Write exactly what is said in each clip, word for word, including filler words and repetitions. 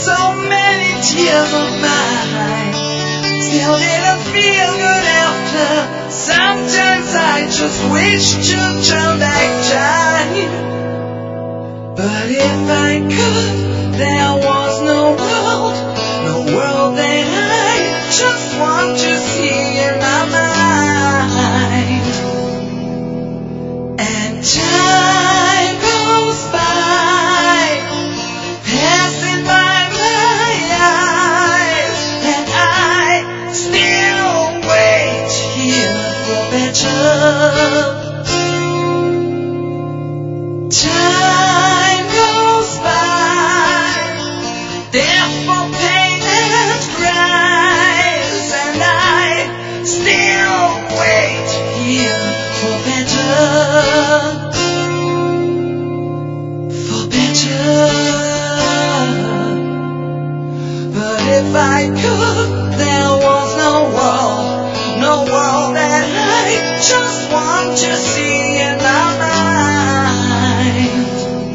so many tears of mine. Still didn't feel good after. Sometimes I just wish to turn back time. But if I could, there was no world, no world that I just want to see in my mind. And time goes by, passing by my eyes, and I still wait here for better. Time goes by, therefore pain and cries, and I still wait here for better, for better. But if I could, there was no world, no world that I just want to see in my mind.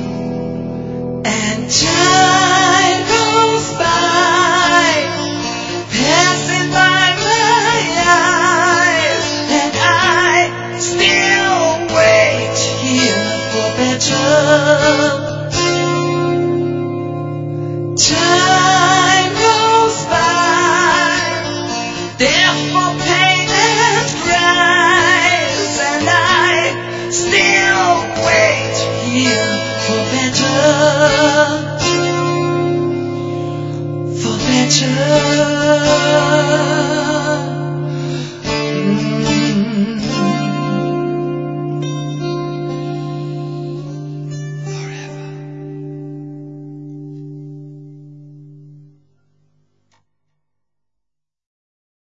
And time goes by, passing by my eyes, and I still wait here for better. Time goes by, therefore pain and cries, and I still wait here for better, for better.